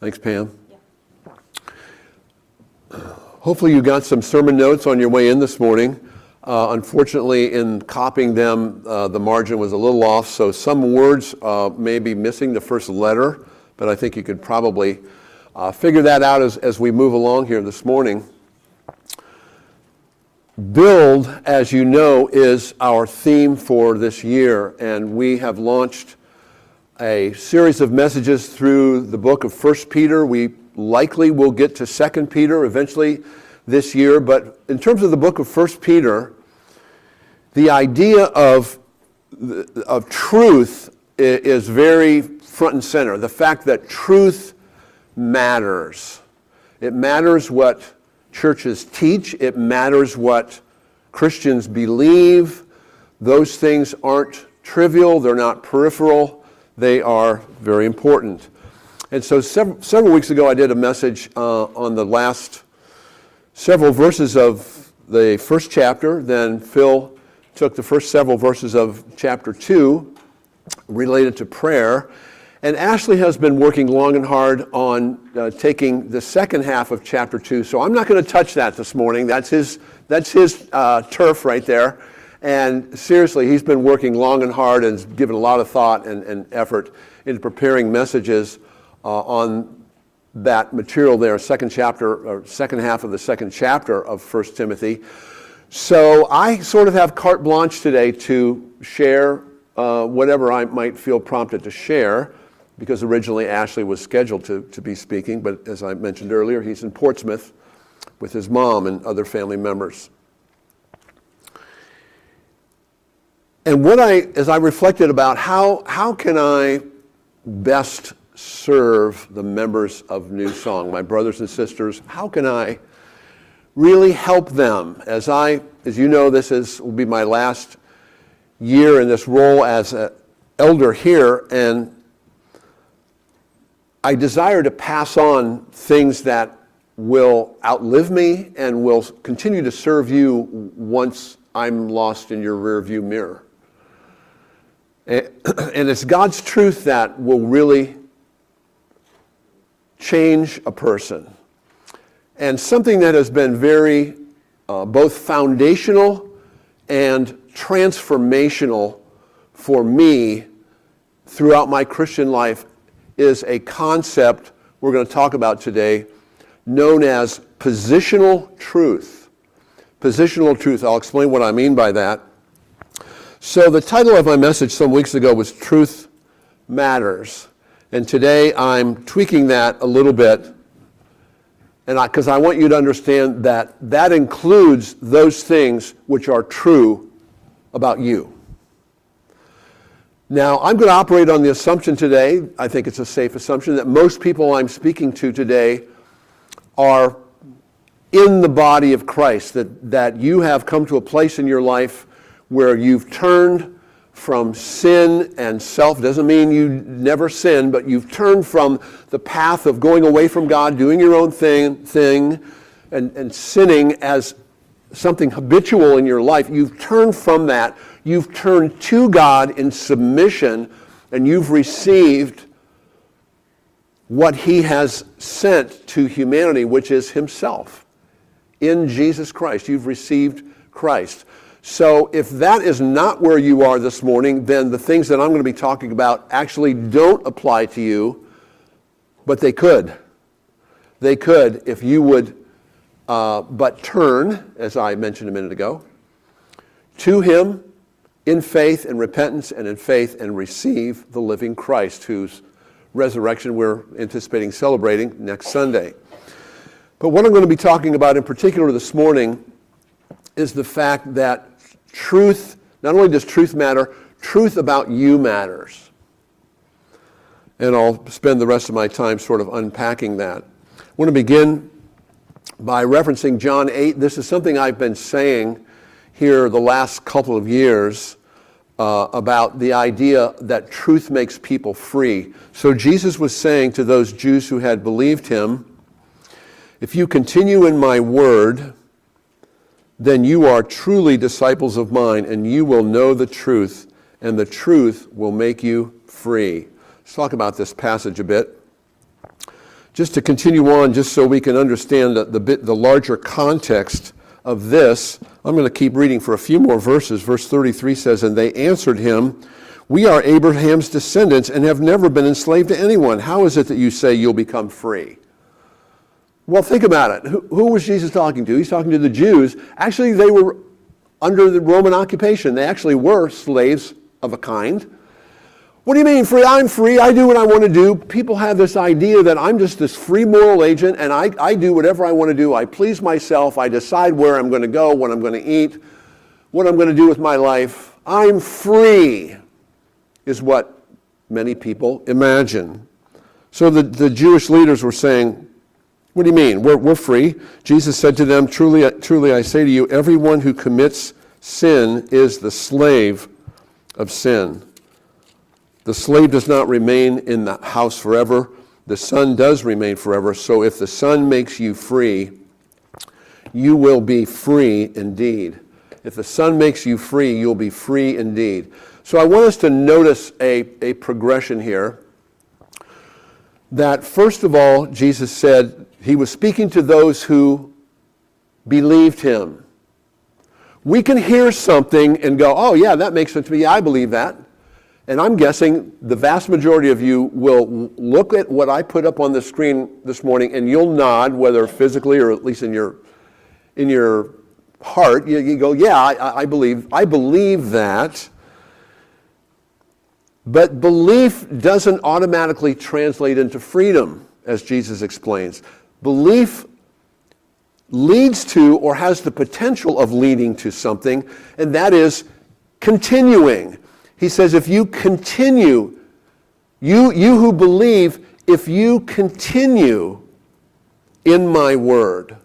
Thanks, Pam. Hopefully you got some sermon notes on your way in this morning. Unfortunately, in copying them, the margin was a little off, so some words may be missing the first letter, but I think you could probably figure that out as we move along here this morning. Build, as you know, is our theme for this year, and we have launched a series of messages through the book of 1 Peter. We likely will get to 2 Peter eventually this year, but in terms of the book of 1 Peter, the idea of truth is very front and center. The fact that truth matters. It matters what churches teach. It matters what Christians believe. Those things aren't trivial. They're not peripheral. They are very important. And so several weeks ago, I did a message on the last several verses of the first chapter. Then Phil took the first several verses of chapter 2 related to prayer. And Ashley has been working long and hard on taking the second half of chapter 2. So I'm not going to touch that this morning. That's his turf right there. And seriously, he's been working long and hard and given a lot of thought and effort in preparing messages on that material there, second half of the second chapter of 1 Timothy. So I sort of have carte blanche today to share whatever I might feel prompted to share, because originally Ashley was scheduled to be speaking, but as I mentioned earlier, he's in Portsmouth with his mom and other family members. And as I reflected about how can I best serve the members of New Song, my brothers and sisters, how can I really help them? As you know, this will be my last year in this role as an elder here, and I desire to pass on things that will outlive me and will continue to serve you once I'm lost in your rearview mirror. And it's God's truth that will really change a person. And something that has been very both foundational and transformational for me throughout my Christian life is a concept we're going to talk about today known as positional truth. Positional truth. I'll explain what I mean by that. So the title of my message some weeks ago was Truth Matters. And today I'm tweaking that a little bit, and because I want you to understand that includes those things which are true about you. Now, I'm going to operate on the assumption today, I think it's a safe assumption, that most people I'm speaking to today are in the body of Christ, that you have come to a place in your life where you've turned from sin and self. Doesn't mean you never sin, but you've turned from the path of going away from God, doing your own thing and sinning as something habitual in your life. You've turned from that. You've turned to God in submission, and you've received what He has sent to humanity, which is Himself. In Jesus Christ, you've received Christ. So if that is not where you are this morning, then the things that I'm going to be talking about actually don't apply to you, but they could. They could if you would but turn, as I mentioned a minute ago, to Him in faith and repentance and in faith and receive the living Christ, whose resurrection we're anticipating celebrating next Sunday. But what I'm going to be talking about in particular this morning is the fact that truth, not only does truth matter, truth about you matters. And I'll spend the rest of my time sort of unpacking that. I want to begin by referencing John 8. This is something I've been saying here the last couple of years about the idea that truth makes people free. So Jesus was saying to those Jews who had believed Him, "If you continue in my word, then you are truly disciples of mine, and you will know the truth, and the truth will make you free." Let's talk about this passage a bit. Just to continue on, just so we can understand the larger context of this, I'm going to keep reading for a few more verses. Verse 33 says, "And they answered him, 'We are Abraham's descendants and have never been enslaved to anyone. How is it that you say you'll become free?'" Well, think about it. Who was Jesus talking to? He's talking to the Jews. Actually, they were under the Roman occupation. They actually were slaves of a kind. What do you mean free? I'm free. I do what I want to do. People have this idea that I'm just this free moral agent and I do whatever I want to do. I please myself. I decide where I'm going to go, what I'm going to eat, what I'm going to do with my life. I'm free, is what many people imagine. So the Jewish leaders were saying, "What do you mean? We're free." Jesus said to them, "Truly, truly, I say to you, everyone who commits sin is the slave of sin. The slave does not remain in the house forever. The Son does remain forever. So if the Son makes you free, you will be free indeed." If the Son makes you free, you'll be free indeed. So I want us to notice a progression here. That first of all, Jesus said he was speaking to those who believed him. We can hear something and go, "Oh yeah, that makes sense to me. Yeah, I believe that." And I'm guessing the vast majority of you will look at what I put up on the screen this morning and you'll nod, whether physically or at least in your heart. You go, "Yeah, I believe that." But belief doesn't automatically translate into freedom, as Jesus explains. Belief leads to or has the potential of leading to something, and that is continuing. He says, if you continue, you who believe, if you continue in my word.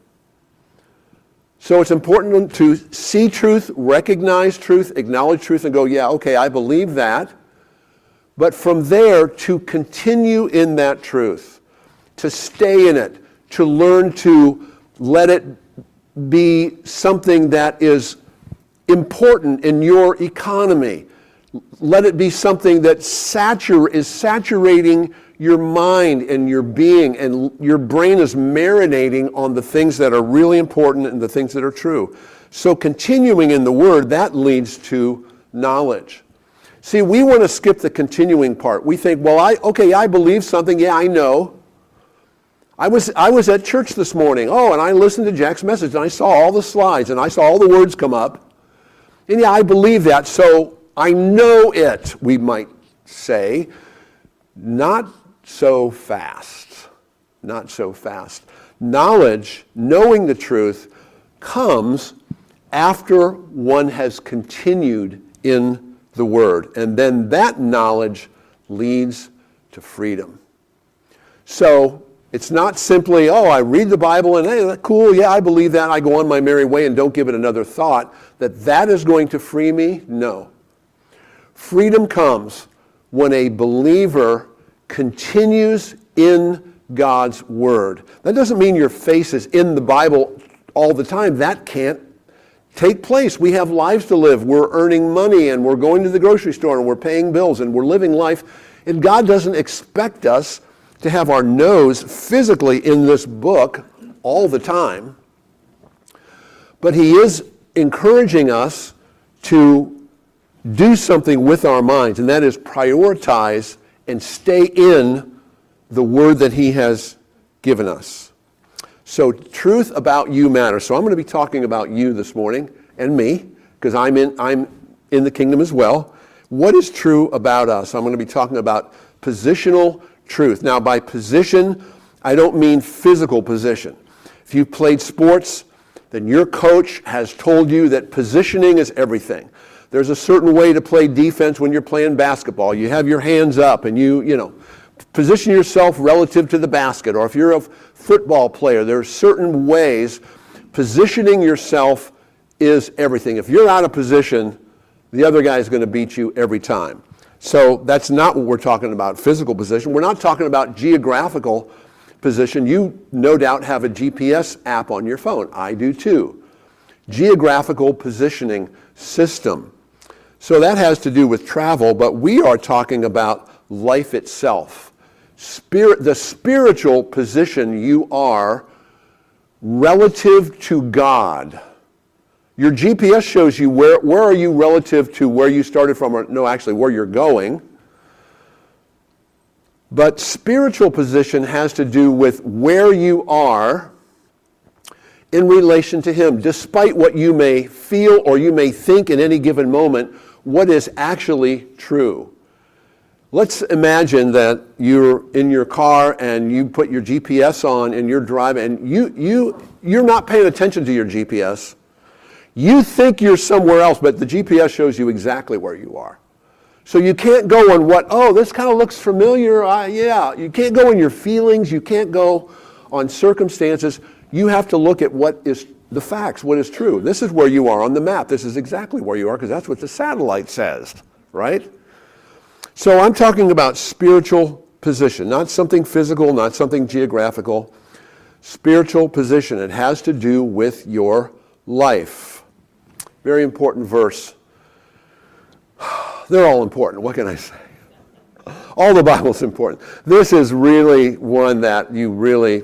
So it's important to see truth, recognize truth, acknowledge truth, and go, "Yeah, okay, I believe that." But from there, to continue in that truth, to stay in it, to learn to let it be something that is important in your economy. Let it be something that is saturating your mind and your being, and your brain is marinating on the things that are really important and the things that are true. So continuing in the Word, that leads to knowledge. See, we want to skip the continuing part. We think, well, I believe something. Yeah, I know. I was at church this morning. Oh, and I listened to Jack's message, and I saw all the slides, and I saw all the words come up. And yeah, I believe that, so I know it, we might say. Not so fast. Not so fast. Knowledge, knowing the truth, comes after one has continued in the Word. And then that knowledge leads to freedom. So it's not simply, oh, I read the Bible and hey, cool, yeah, I believe that. I go on my merry way and don't give it another thought. That is going to free me? No. Freedom comes when a believer continues in God's Word. That doesn't mean your face is in the Bible all the time. That can't take place. We have lives to live. We're earning money and we're going to the grocery store and we're paying bills and we're living life. And God doesn't expect us to have our nose physically in this book all the time. But He is encouraging us to do something with our minds, and that is prioritize and stay in the Word that He has given us. So truth about you matters. So I'm going to be talking about you this morning and me, because I'm in the kingdom as well. What is true about us? I'm going to be talking about positional truth. Now, by position, I don't mean physical position. If you've played sports, then your coach has told you that positioning is everything. There's a certain way to play defense when you're playing basketball. You have your hands up and you position yourself relative to the basket. Or if you're a football player, there are certain ways. Positioning yourself is everything. If you're out of position, the other guy is going to beat you every time. So that's not what we're talking about, physical position. We're not talking about geographical position. You no doubt have a GPS app on your phone. I do too. Geographical positioning system. So that has to do with travel, but we are talking about life itself. the spiritual position you are relative to God. Your GPS shows you where are you relative to where you started from, or no, actually where you're going. But spiritual position has to do with where you are in relation to Him, despite what you may feel or you may think in any given moment, what is actually true. Let's imagine that you're in your car and you put your GPS on and you're driving and you're not paying attention to your GPS. You think you're somewhere else, but the GPS shows you exactly where you are. So you can't go on this kind of looks familiar. Yeah, you can't go on your feelings. You can't go on circumstances. You have to look at what is the facts, what is true. This is where you are on the map. This is exactly where you are because that's what the satellite says, right? So I'm talking about spiritual position, not something physical, not something geographical. Spiritual position. It has to do with your life. Very important verse. They're all important. What can I say? All the Bible's important. This is really one that you really,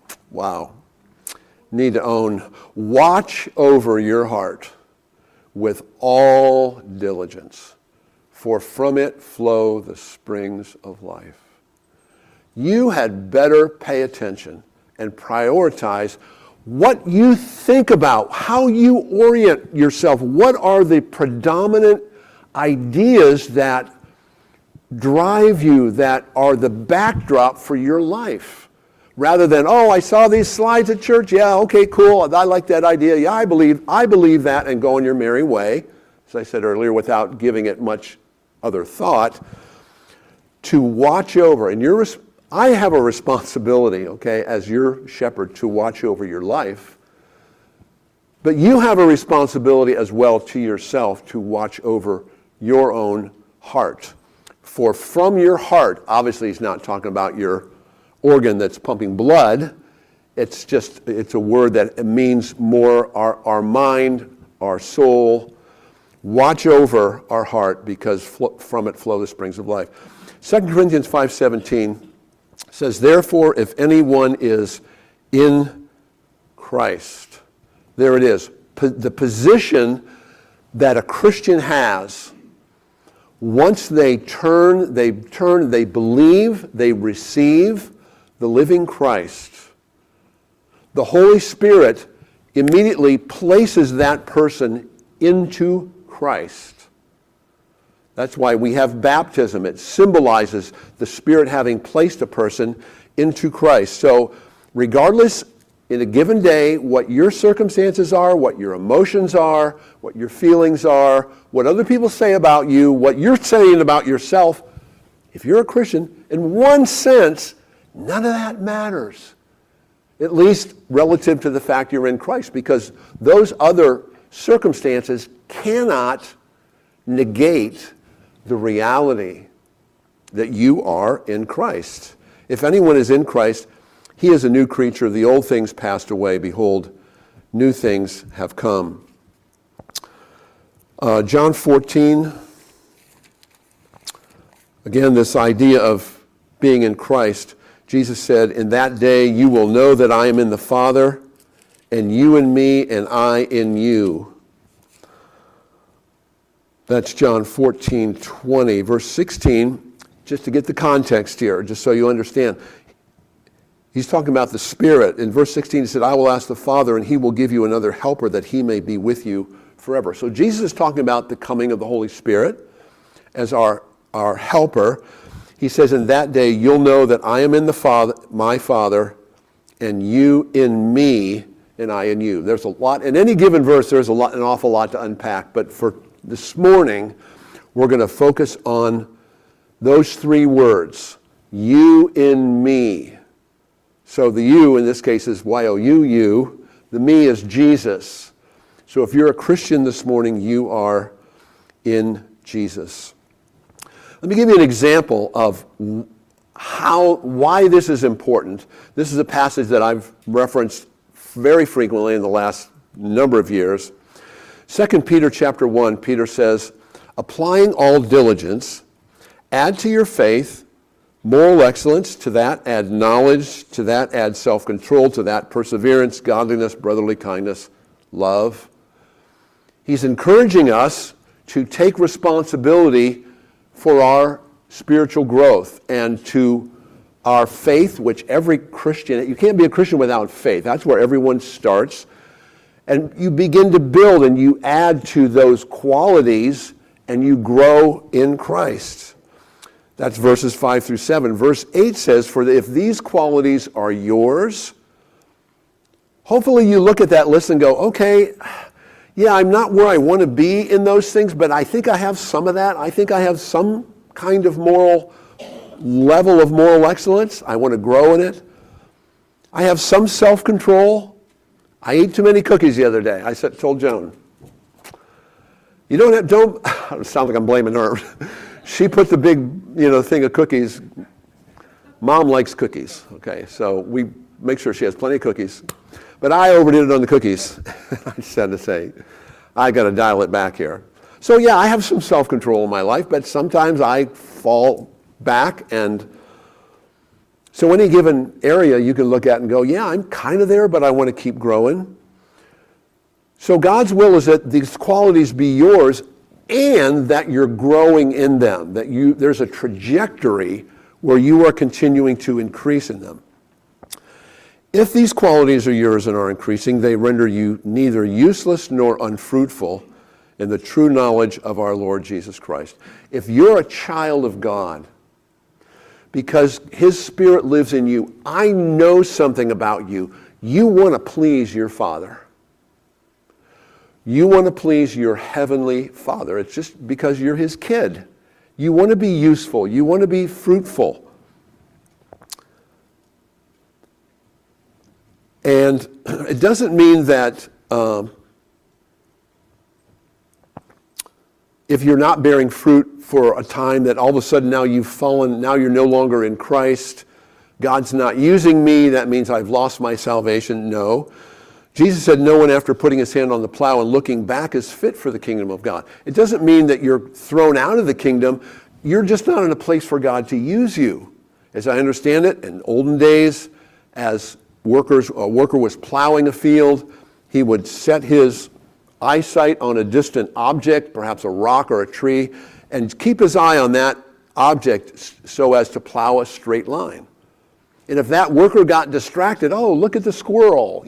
need to own. Watch over your heart with all diligence, for from it flow the springs of life. You had better pay attention and prioritize what you think about, how you orient yourself. What are the predominant ideas that drive you, that are the backdrop for your life? Rather than, I saw these slides at church. Yeah, okay, cool. I like that idea. Yeah, I believe that, and go on your merry way, as I said earlier, without giving it much other thought. To watch over, and I have a responsibility, as your shepherd, to watch over your life. But you have a responsibility as well to yourself to watch over your own heart. For from your heart, obviously he's not talking about your organ that's pumping blood. It's a word that means more our mind, our soul. Watch over our heart because from it flow the springs of life. 2 Corinthians 5:17 says, therefore, if anyone is in Christ, there it is. The position that a Christian has, once they believe, they receive the living Christ, the Holy Spirit immediately places that person into Christ. That's why we have baptism. It symbolizes the Spirit having placed a person into Christ. So regardless, in a given day, what your circumstances are, what your emotions are, what your feelings are, what other people say about you, what you're saying about yourself, if you're a Christian, in one sense, none of that matters, at least relative to the fact you're in Christ, because those other circumstances cannot negate the reality that you are in Christ. If anyone is in Christ, he is a new creature. The old things passed away. Behold, new things have come. John 14, again, this idea of being in Christ. Jesus said, in that day you will know that I am in the Father, and you in me, and I in you. That's John 14:20. Verse 16, just to get the context here, just so you understand. He's talking about the Spirit. In verse 16, he said, I will ask the Father, and he will give you another helper that he may be with you forever. So Jesus is talking about the coming of the Holy Spirit as our helper. He says, in that day, you'll know that I am in the Father, my Father, and you in me, and I in you. There's a lot. In any given verse, there's an awful lot to unpack. But for this morning, we're going to focus on those three words, you in me. So the you in this case is Y-O-U-U. The me is Jesus. So if you're a Christian this morning, you are in Jesus. Let me give you an example of why this is important. This is a passage that I've referenced very frequently in the last number of years. 2 Peter chapter 1, Peter says, applying all diligence, add to your faith moral excellence, to that add knowledge, to that add self-control, to that perseverance, godliness, brotherly kindness, love. He's encouraging us to take responsibility for our spiritual growth and to our faith, which every Christian, you can't be a Christian without faith. That's where everyone starts. And you begin to build and you add to those qualities and you grow in Christ. That's verses 5 through 7. Verse 8 says, for if these qualities are yours, hopefully you look at that list and go, okay, yeah, I'm not where I want to be in those things, but I think I have some of that. I think I have some kind of level of moral excellence. I want to grow in it. I have some self-control. I ate too many cookies the other day. I told Joan, you don't, it sounds like I'm blaming her. She put the big, thing of cookies. Mom likes cookies, okay? So we make sure she has plenty of cookies. But I overdid it on the cookies. I just had to say, I got to dial it back here. So yeah, I have some self-control in my life, but sometimes I fall back. And so any given area you can look at and go, yeah, I'm kind of there, but I want to keep growing. So God's will is that these qualities be yours and that you're growing in them, that there's a trajectory where you are continuing to increase in them. If these qualities are yours and are increasing, they render you neither useless nor unfruitful in the true knowledge of our Lord Jesus Christ. If you're a child of God, because His Spirit lives in you, I know something about you. You want to please your Father. You want to please your Heavenly Father. It's just because you're His kid. You want to be useful. You want to be fruitful. And it doesn't mean that if you're not bearing fruit for a time that all of a sudden now you've fallen, now you're no longer in Christ, God's not using me, that means I've lost my salvation. No. Jesus said no one after putting his hand on the plow and looking back is fit for the kingdom of God. It doesn't mean that you're thrown out of the kingdom. You're just not in a place for God to use you. As I understand it, in olden days, as a worker was plowing a field, he would set his eyesight on a distant object, perhaps a rock or a tree, and keep his eye on that object so as to plow a straight line. And if that worker got distracted, oh, look at the squirrel,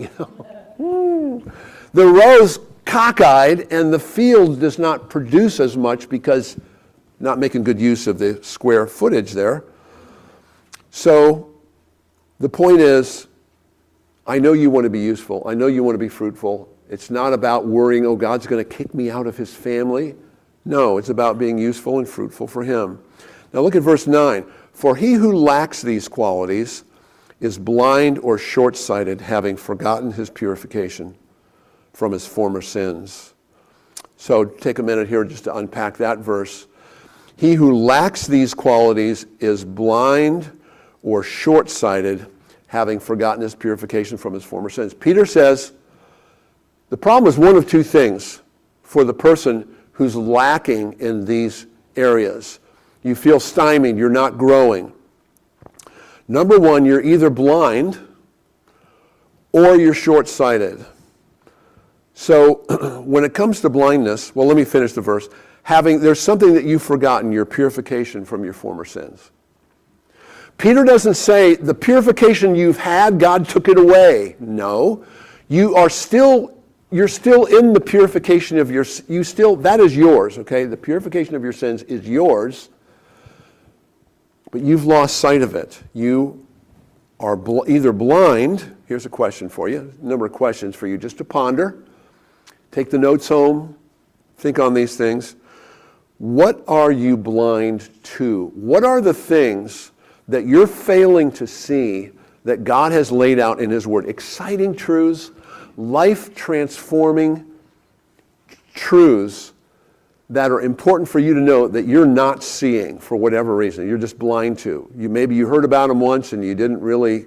The row's cockeyed and the field does not produce as much because not making good use of the square footage there. So the point is, I know you want to be useful. I know you want to be fruitful. It's not about worrying, oh, God's going to kick me out of His family. No, it's about being useful and fruitful for Him. Now look at verse 9. For he who lacks these qualities is blind or short-sighted, having forgotten his purification from his former sins. So take a minute here just to unpack that verse. He who lacks these qualities is blind or short-sighted, having forgotten his purification from his former sins. Peter says the problem is one of two things for the person who's lacking in these areas. You feel stymied, you're not growing. Number one, you're either blind or you're short-sighted. So when it comes to blindness, well, let me finish the verse. There's something that you've forgotten, your purification from your former sins. Peter doesn't say the purification you've had, God took it away. No, you're still in the purification of that is yours, okay? The purification of your sins is yours, but you've lost sight of it. You are either blind. Here's a question for you, a number of questions for you just to ponder. Take the notes home, think on these things. What are you blind to? What are the things that you're failing to see that God has laid out in His Word? Exciting truths, life-transforming truths that are important for you to know that you're not seeing for whatever reason. You're just blind to. Maybe you heard about them once and you didn't really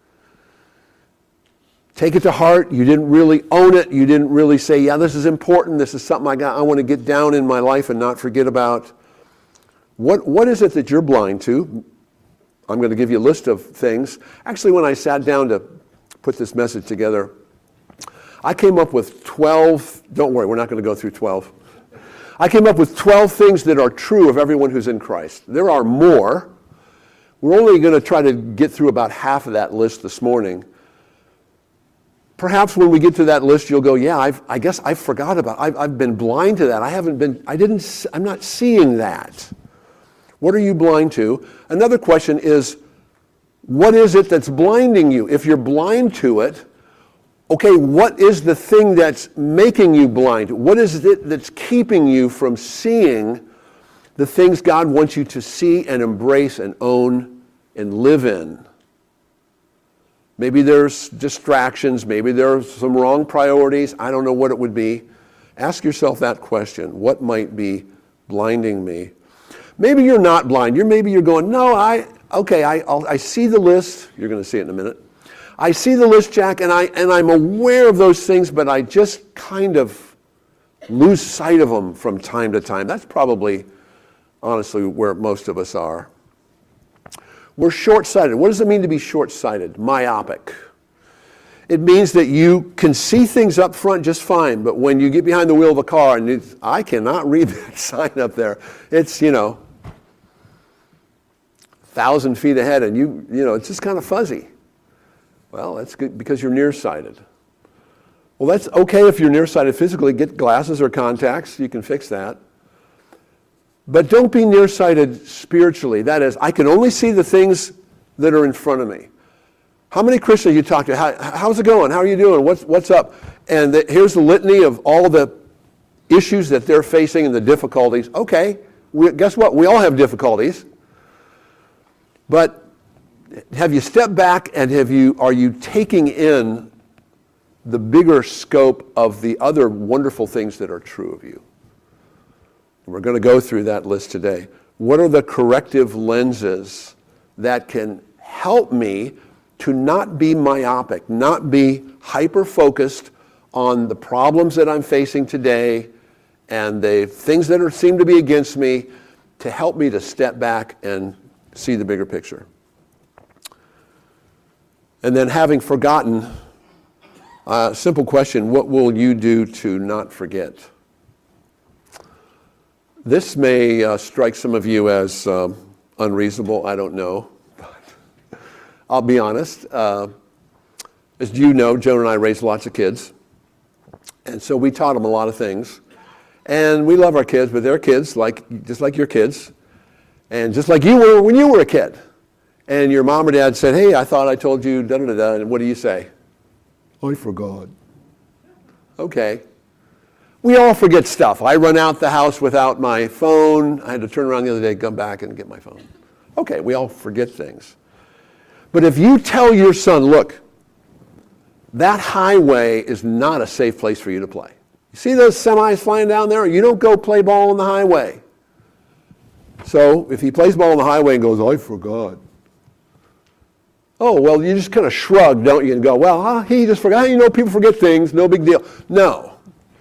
take it to heart. You didn't really own it. You didn't really say, yeah, this is important. This is something I want to get down in my life and not forget about. What is it that you're blind to? I'm going to give you a list of things. Actually, when I sat down to put this message together, I came up with 12, don't worry, we're not going to go through 12. I came up with 12 things that are true of everyone who's in Christ. There are more. We're only going to try to get through about half of that list this morning. Perhaps when we get to that list, you'll go, yeah, I guess I forgot about it. I've been blind to that. I'm not seeing that. What are you blind to? Another question is, what is it that's blinding you? If you're blind to it, okay, what is the thing that's making you blind? What is it that's keeping you from seeing the things God wants you to see and embrace and own and live in? Maybe there's distractions. Maybe there's some wrong priorities. I don't know what it would be. Ask yourself that question. What might be blinding me? Maybe you're not blind. Maybe you're going, no, I see the list. You're going to see it in a minute. I see the list, Jack, and I'm aware of those things, but I just kind of lose sight of them from time to time. That's probably, honestly, where most of us are. We're short-sighted. What does it mean to be short-sighted? Myopic. It means that you can see things up front just fine, but when you get behind the wheel of a car and I cannot read that sign up there. It's, 1,000 feet ahead and it's just kind of fuzzy. Well, that's good because you're nearsighted. Well, that's okay if you're nearsighted physically. Get glasses or contacts. You can fix that. But don't be nearsighted spiritually. That is, I can only see the things that are in front of me. How many Christians you talk to? How's it going? How are you doing? What's up? And here's the litany of all the issues that they're facing and the difficulties. Okay, guess what? We all have difficulties. But have you stepped back and are you taking in the bigger scope of the other wonderful things that are true of you? We're going to go through that list today. What are the corrective lenses that can help me to not be myopic, not be hyper-focused on the problems that I'm facing today and the things that seem to be against me, to help me to step back and see the bigger picture? And then, having forgotten, simple question, what will you do to not forget? This may strike some of you as unreasonable, I don't know. But I'll be honest. As you know, Joan and I raised lots of kids. And so we taught them a lot of things. And we love our kids, but they're kids, just like your kids. And just like you were when you were a kid. And your mom or dad said, hey, I thought I told you da-da-da-da. And what do you say? I forgot. Okay. We all forget stuff. I run out the house without my phone. I had to turn around the other day, come back and get my phone. Okay, we all forget things. But if you tell your son, look, that highway is not a safe place for you to play. You see those semis flying down there? You don't go play ball on the highway. So if he plays ball on the highway and goes, I forgot. Oh, well, you just kind of shrug, don't you, and go, well, he just forgot. People forget things, no big deal. No.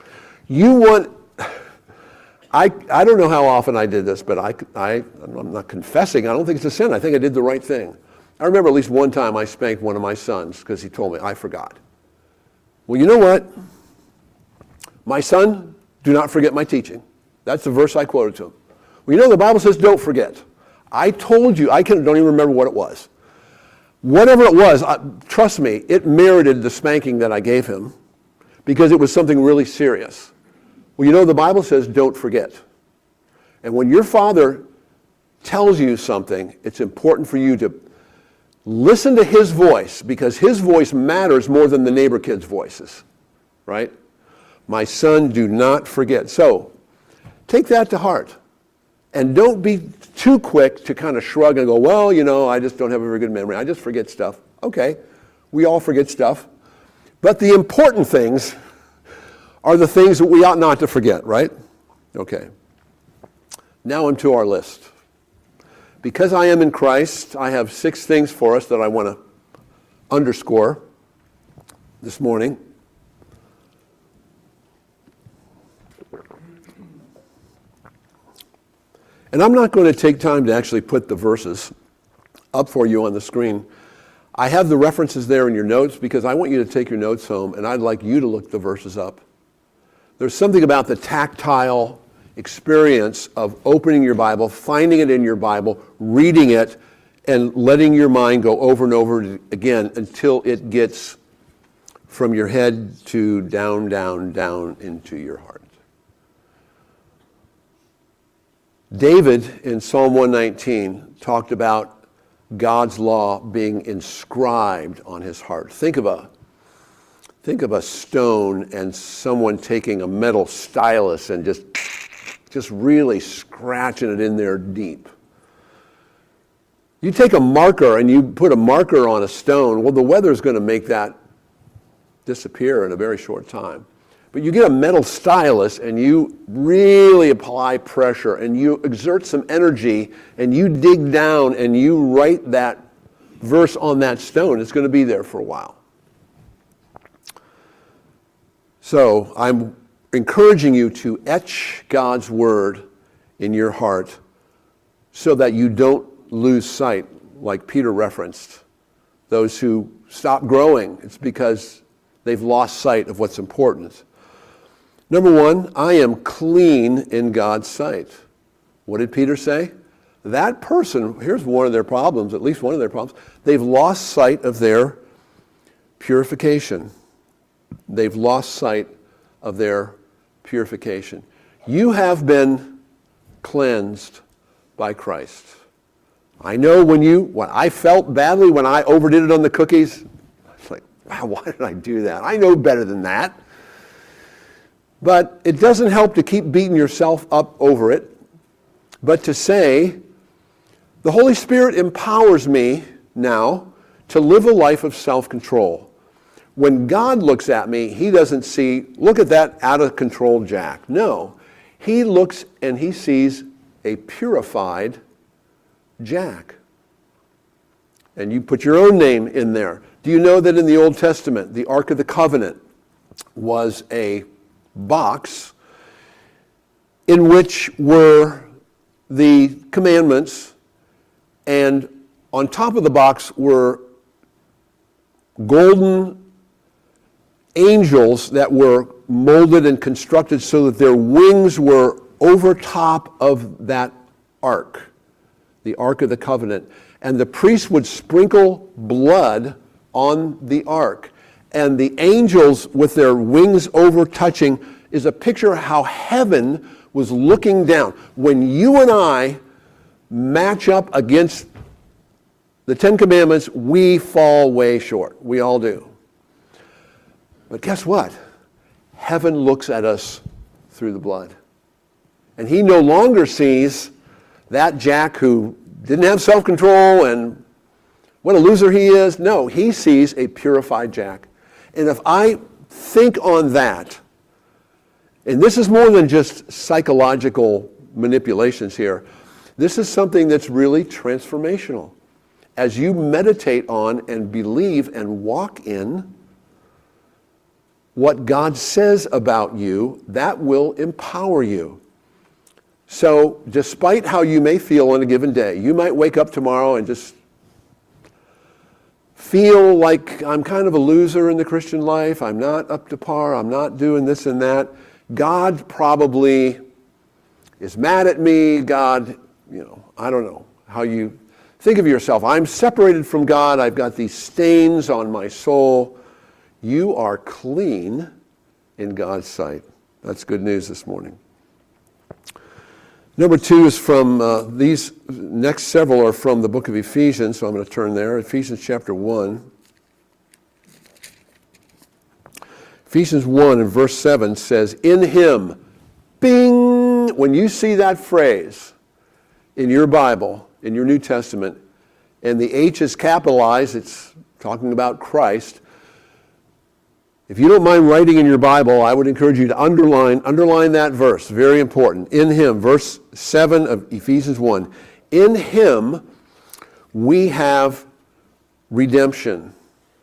I don't know how often I did this, but I'm not confessing. I don't think it's a sin. I think I did the right thing. I remember at least one time I spanked one of my sons because he told me, I forgot. Well, you know what? My son, do not forget my teaching. That's the verse I quoted to him. Well, the Bible says don't forget. I told you, don't even remember what it was. Whatever it was, trust me, it merited the spanking that I gave him because it was something really serious. Well, the Bible says don't forget. And when your father tells you something, it's important for you to listen to his voice because his voice matters more than the neighbor kids' voices, right? My son, do not forget. So take that to heart. And don't be too quick to kind of shrug and go, well, I just don't have a very good memory. I just forget stuff. Okay, we all forget stuff. But the important things are the things that we ought not to forget, right? Okay. Now onto our list. Because I am in Christ, I have 6 things for us that I want to underscore this morning. And I'm not going to take time to actually put the verses up for you on the screen. I have the references there in your notes because I want you to take your notes home, and I'd like you to look the verses up. There's something about the tactile experience of opening your Bible, finding it in your Bible, reading it, and letting your mind go over and over again until it gets from your head to down, down, down into your heart. David in Psalm 119 talked about God's law being inscribed on his heart. Think of a stone and someone taking a metal stylus and just really scratching it in there deep. You take a marker and you put a marker on a stone, well, the weather's going to make that disappear in a very short time. But you get a metal stylus and you really apply pressure and you exert some energy and you dig down and you write that verse on that stone. It's going to be there for a while. So I'm encouraging you to etch God's word in your heart so that you don't lose sight, like Peter referenced. Those who stop growing, it's because they've lost sight of what's important. Number one, I am clean in God's sight. What did Peter say? That person, here's one of their problems, at least one of their problems, they've lost sight of their purification. They've lost sight of their purification. You have been cleansed by Christ. I know when I felt badly when I overdid it on the cookies. It's like, wow, why did I do that? I know better than that. But it doesn't help to keep beating yourself up over it, but to say, the Holy Spirit empowers me now to live a life of self-control. When God looks at me, he doesn't see, look at that out-of-control Jack. No, he looks and he sees a purified Jack. And you put your own name in there. Do you know that in the Old Testament, the Ark of the Covenant was a box in which were the commandments, and on top of the box were golden angels that were molded and constructed so that their wings were over top of that ark, the Ark of the Covenant. And the priest would sprinkle blood on the ark. And the angels with their wings over touching is a picture of how heaven was looking down. When you and I match up against the Ten Commandments, we fall way short. We all do. But guess what? Heaven looks at us through the blood. And he no longer sees that Jack who didn't have self-control and what a loser he is. No, he sees a purified Jack. And if I think on that, and this is more than just psychological manipulations here, this is something that's really transformational. As you meditate on and believe and walk in what God says about you, that will empower you. So despite how you may feel on a given day, you might wake up tomorrow and just feel like I'm kind of a loser in the Christian life. I'm not up to par. I'm not doing this and that. God probably is mad at me. God, I don't know how you think of yourself. I'm separated from God. I've got these stains on my soul. You are clean in God's sight. That's good news this morning. Number two is from, these next several are from the book of Ephesians, so I'm going to turn there. Ephesians chapter 1. Ephesians 1 and verse 7 says, in him, bing, when you see that phrase in your Bible, in your New Testament, and the H is capitalized, it's talking about Christ. If you don't mind writing in your Bible, I would encourage you to underline that verse. Very important. In him, verse 7 of Ephesians 1. In him we have redemption.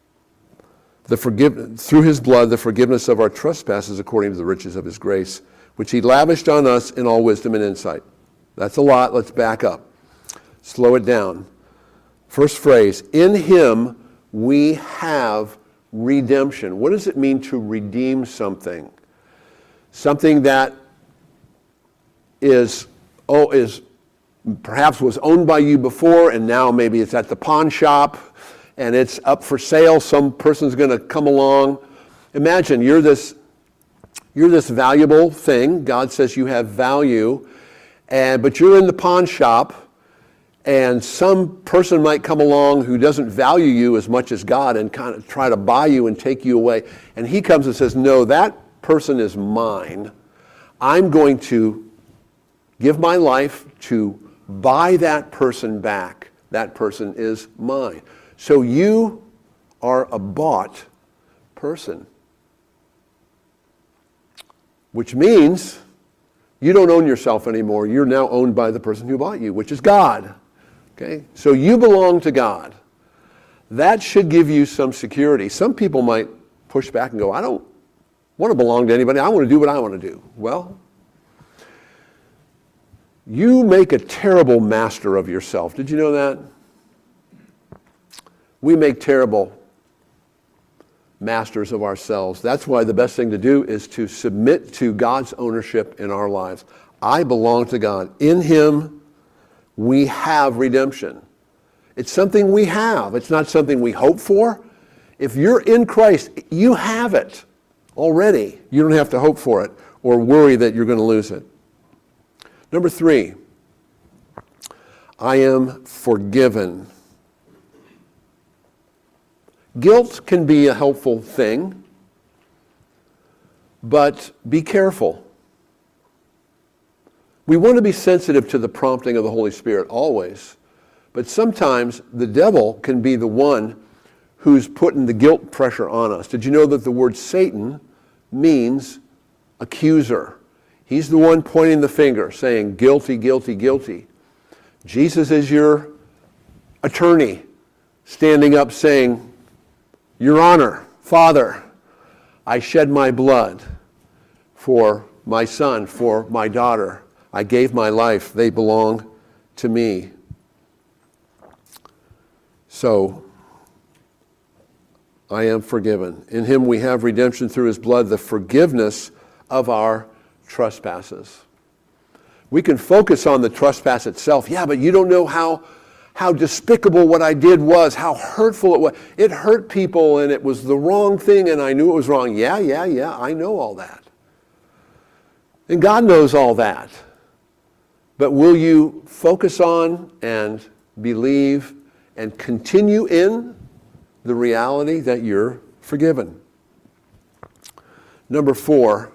Through his blood, the forgiveness of our trespasses according to the riches of his grace, which he lavished on us in all wisdom and insight. That's a lot. Let's back up. Slow it down. First phrase, in him we have redemption. What does it mean to redeem something? Something that is perhaps was owned by you before, and now maybe it's at the pawn shop and it's up for sale. Some person's going to come along. Imagine you're this valuable thing. God says you have value, but you're in the pawn shop, and some person might come along who doesn't value you as much as God and kind of try to buy you and take you away. And he comes and says, no, that person is mine. I'm going to give my life to buy that person back. That person is mine. So you are a bought person. Which means you don't own yourself anymore. You're now owned by the person who bought you, which is God. Okay? So you belong to God. That should give you some security. Some people might push back and go, I don't want to belong to anybody. I want to do what I want to do. Well, you make a terrible master of yourself. Did you know that? We make terrible masters of ourselves. That's why the best thing to do is to submit to God's ownership in our lives. I belong to God. In him, we have redemption. It's something we have. It's not something we hope for. If you're in Christ, you have it already. You don't have to hope for it or worry that you're going to lose it. Number 3, I am forgiven. Guilt can be a helpful thing, but be careful. We want to be sensitive to the prompting of the Holy Spirit always, but sometimes the devil can be the one who's putting the guilt pressure on us. Did you know that the word Satan means accuser? He's the one pointing the finger, saying, guilty, guilty, guilty. Jesus is your attorney, standing up saying, Your Honor, Father, I shed my blood for my son, for my daughter. I gave my life. They belong to me. So, I am forgiven. In him we have redemption through his blood, the forgiveness of our trespasses. We can focus on the trespass itself. Yeah, but you don't know how despicable what I did was, how hurtful it was. It hurt people and it was the wrong thing and I knew it was wrong. Yeah, I know all that. And God knows all that. But will you focus on and believe and continue in the reality that you're forgiven? Number 4,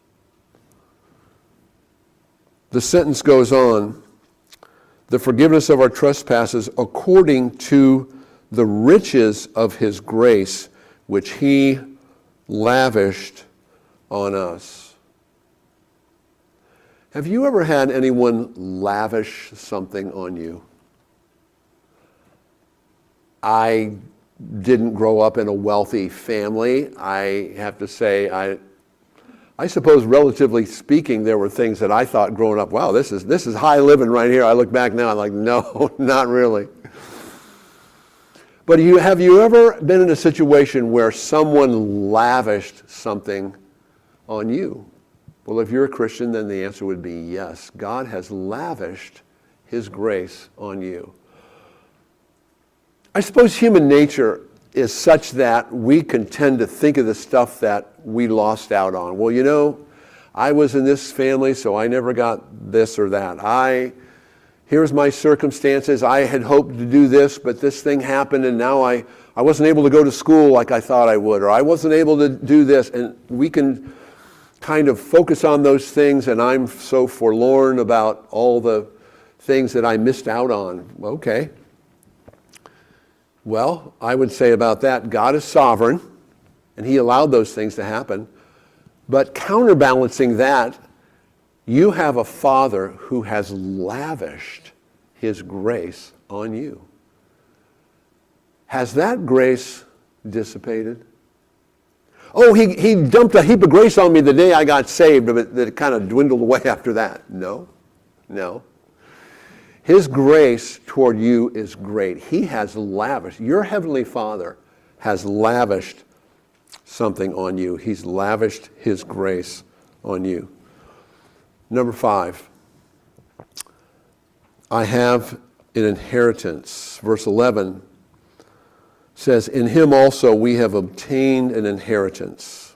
the sentence goes on, the forgiveness of our trespasses according to the riches of his grace, which he lavished on us. Have you ever had anyone lavish something on you? I didn't grow up in a wealthy family. I have to say, I suppose, relatively speaking, there were things that I thought growing up, wow, this is high living right here. I look back now, I'm like, no, not really. But have you ever been in a situation where someone lavished something on you? Well, if you're a Christian, then the answer would be yes. God has lavished his grace on you. I suppose human nature is such that we can tend to think of the stuff that we lost out on. Well, you know, I was in this family, so I never got this or that. Here's my circumstances. I had hoped to do this, but this thing happened, and now I wasn't able to go to school like I thought I would, or I wasn't able to do this. And we can kind of focus on those things, and I'm so forlorn about all the things that I missed out on. Okay. Well, I would say about that, God is sovereign, and he allowed those things to happen. But counterbalancing that, you have a Father who has lavished his grace on you. Has that grace dissipated? Oh, he dumped a heap of grace on me the day I got saved, but it kind of dwindled away after that. No. His grace toward you is great. He has lavished, your Heavenly Father has lavished something on you. He's lavished His grace on you. Number 5, I have an inheritance. Verse 11 says, in Him also we have obtained an inheritance.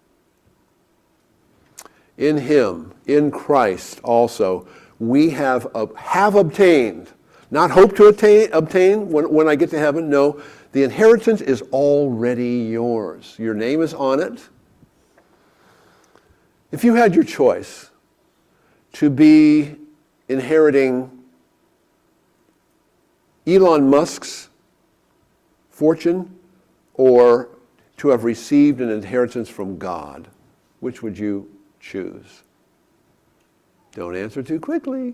In Him, in Christ also, we have obtained, not hope to obtain when I get to heaven. No, the inheritance is already yours. Your name is on it. If you had your choice to be inheriting Elon Musk's fortune or to have received an inheritance from God, which would you choose? Don't answer too quickly.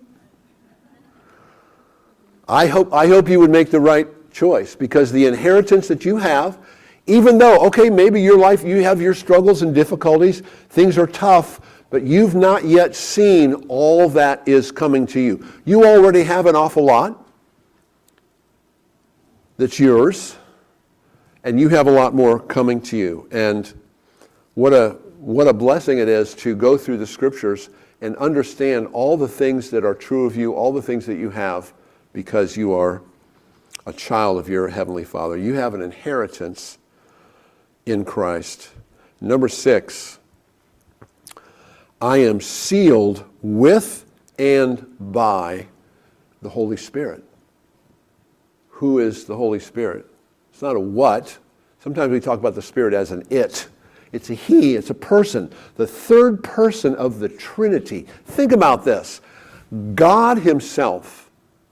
I hope you would make the right choice, because the inheritance that you have, even though, okay, maybe your life, you have your struggles and difficulties, things are tough, but you've not yet seen all that is coming to you. You already have an awful lot that's yours, and you have a lot more coming to you. And what a blessing it is to go through the Scriptures and understand all the things that are true of you, all the things that you have, because you are a child of your Heavenly Father. You have an inheritance in Christ. Number 6, I am sealed with and by the Holy Spirit. Who is the Holy Spirit? It's not a what. Sometimes we talk about the Spirit as an it. It's a He, it's a person, the third person of the Trinity. Think about this. God Himself,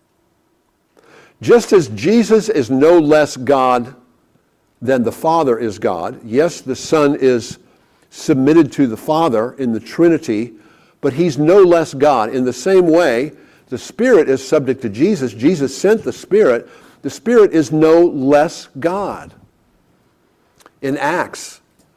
just as Jesus is no less God than the Father is God. Yes, the Son is submitted to the Father in the Trinity, but He's no less God. In the same way, the Spirit is subject to Jesus. Jesus sent the Spirit. The Spirit is no less God. In Acts,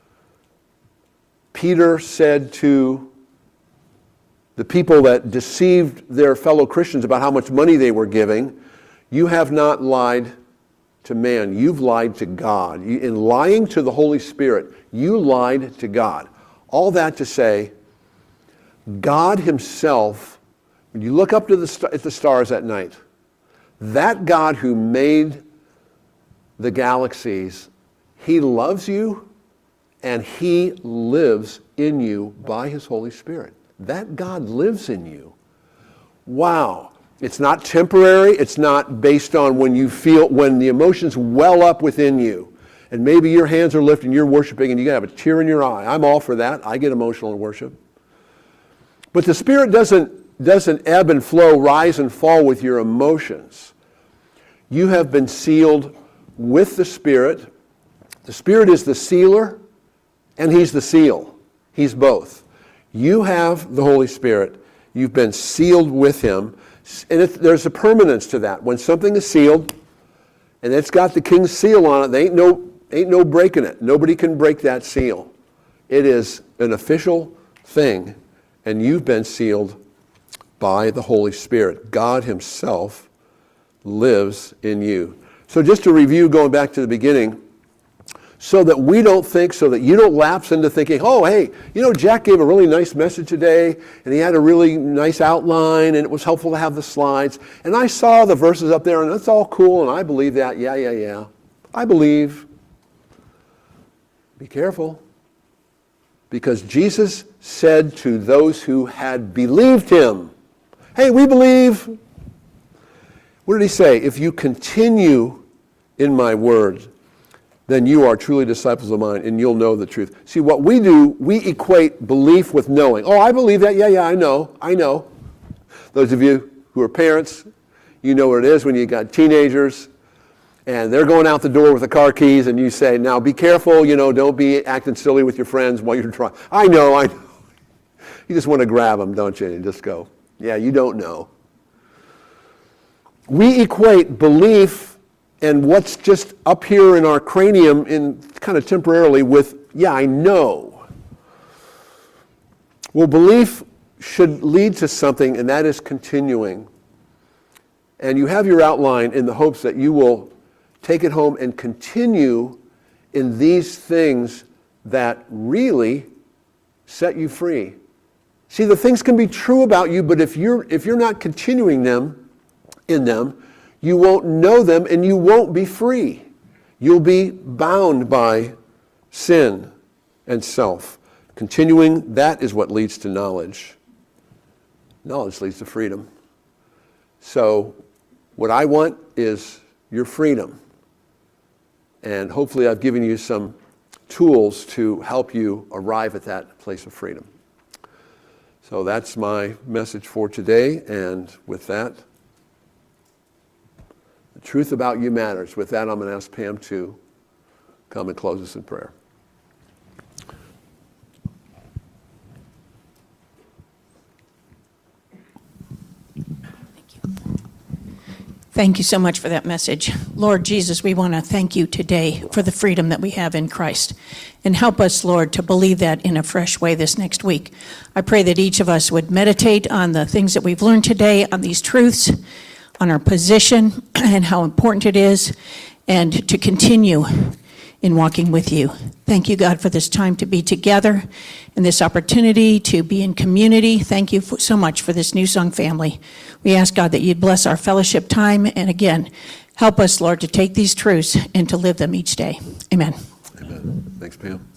Peter said to the people that deceived their fellow Christians about how much money they were giving, you have not lied to man, you've lied to God. In lying to the Holy Spirit, you lied to God. All that to say, God Himself, when you look up to at the stars at night, that God who made the galaxies, He loves you and He lives in you by His Holy Spirit. That God lives in you. Wow. It's not temporary. It's not based on when the emotions well up within you. And maybe your hands are lifted and you're worshiping and you have a tear in your eye. I'm all for that. I get emotional in worship. But the Spirit doesn't ebb and flow, rise and fall with your emotions. You have been sealed with the Spirit. The Spirit is the sealer and He's the seal. He's both. You have the Holy Spirit. You've been sealed with Him. And there's a permanence to that. When something is sealed and it's got the King's seal on it, there ain't no breaking it. Nobody can break that seal. It is an official thing, and you've been sealed by the Holy Spirit. God Himself lives in you. So just to review, going back to the beginning, so that we don't think, so that you don't lapse into thinking, oh, hey, Jack gave a really nice message today, and he had a really nice outline, and it was helpful to have the slides, and I saw the verses up there, and that's all cool, and I believe that, yeah. I believe. Be careful. Because Jesus said to those who had believed Him, hey, we believe. What did He say? If you continue in my word, then you are truly disciples of mine, and you'll know the truth. See, what we do, we equate belief with knowing. Oh, I believe that. Yeah, I know. Those of you who are parents, you know what it is when you got teenagers, and they're going out the door with the car keys, and you say, now be careful, don't be acting silly with your friends while you're driving. I know. You just want to grab them, don't you, and just go, yeah, you don't know. We equate belief and what's just up here in our cranium in kind of temporarily with, yeah, I know. Well, belief should lead to something, and that is continuing. And you have your outline in the hopes that you will take it home and continue in these things that really set you free. See, the things can be true about you, but if you're not continuing in them, you won't know them and you won't be free. You'll be bound by sin and self. Continuing, that is what leads to knowledge. Knowledge leads to freedom. So what I want is your freedom. And hopefully I've given you some tools to help you arrive at that place of freedom. So that's my message for today. And with that, the truth about you matters. With that, I'm going to ask Pam to come and close us in prayer. Thank you so much for that message. Lord Jesus, we want to thank you today for the freedom that we have in Christ. And help us, Lord, to believe that in a fresh way this next week. I pray that each of us would meditate on the things that we've learned today, on these truths, on our position and how important it is, and to continue in walking with you. Thank you, God, for this time to be together and this opportunity to be in community. Thank you so much for this New Song family. We ask, God, that you'd bless our fellowship time. And again, help us, Lord, to take these truths and to live them each day. Amen. Amen. Thanks, Pam.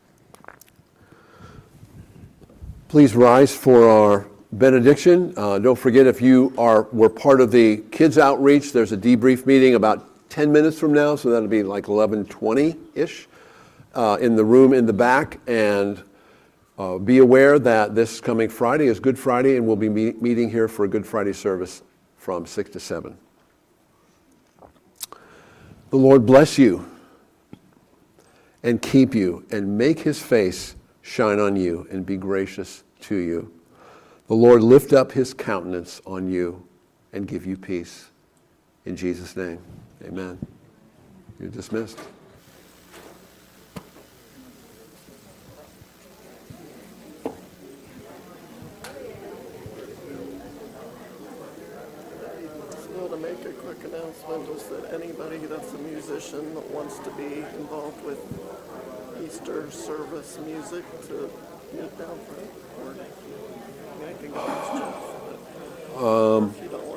Please rise for our benediction. Don't forget, if you were part of the kids outreach, there's a debrief meeting about 10 minutes from now, so that'll be like 11:20-ish in the room in the back. And be aware that this coming Friday is Good Friday, and we'll be meeting here for a Good Friday service from 6 to 7. The Lord bless you and keep you and make his face shine on you and be gracious to you. The Lord lift up his countenance on you and give you peace. In Jesus' name, amen. You're dismissed. To make a quick announcement is that anybody that's a musician that wants to be involved with Easter service music to meet down front, or I can go ask Jeff, but if you don't